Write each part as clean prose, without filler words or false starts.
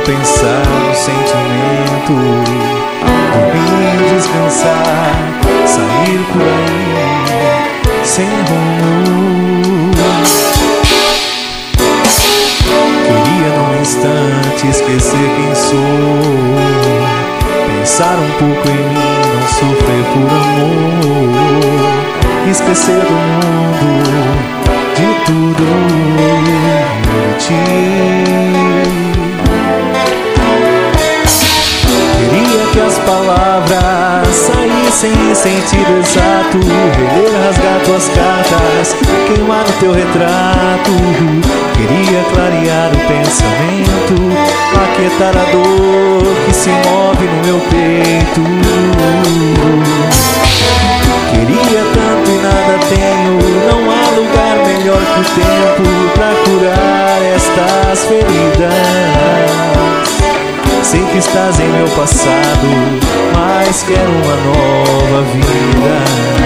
pensar no sentimento, dormir, descansar, sair por aí sem rumo. Queria num instante esquecer quem sou, pensar um pouco em mim, não sofrer por amor, esquecer do mundo, de tudo por ti. Queria que as palavras saíssem em sentido exato, reler, rasgar tuas cartas, queimar no teu retrato. Queria clarear o pensamento, aquietar a dor que se move no meu peito. Queria tanto e nada tenho, não há lugar melhor que o tempo pra curar estas feridas. Sei que estás em meu passado, mas quero uma nova vida.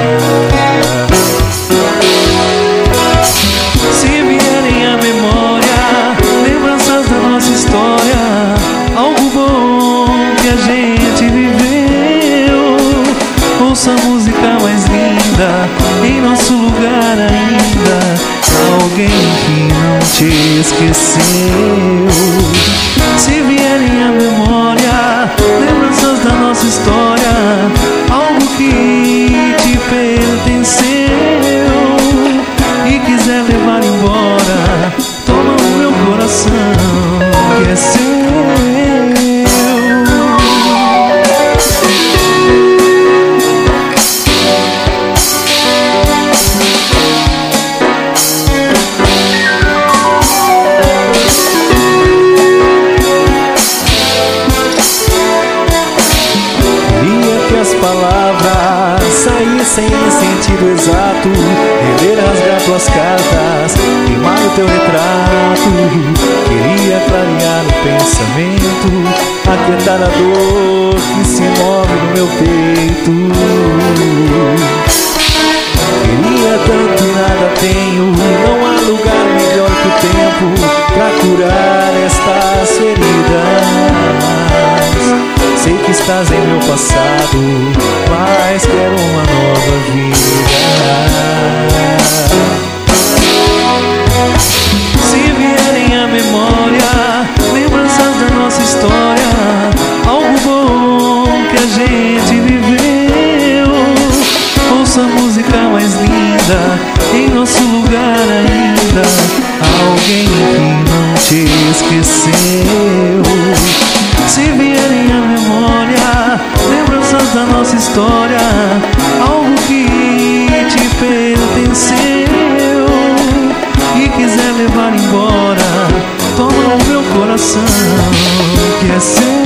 Se vierem à memória lembranças da nossa história, algo bom que a gente viveu, ouça a música mais linda em nosso lugar ainda, alguém que não te esqueceu. Se vierem à memória lembranças da nossa história, algo que te pertenceu e quiser levar embora, toma o meu coração que é seu. Palavras saíssem em sentido exato, reler, rasgar tuas cartas, queimar o teu retrato. Queria clarear o pensamento, aquietar a dor que se move no meu peito. Queria tanto e nada tenho, não há lugar melhor que o tempo pra curar estas feridas. Sei que estás em meu passado, mas quero uma nova vida. Se vierem à memória lembranças da nossa história, algo bom que a gente viveu, ouça a música mais linda em nosso lugar ainda, alguém que não te esqueceu. Se vierem à memória lembranças da nossa história, algo que te pertenceu e quiser levar embora, toma o meu coração que é seu.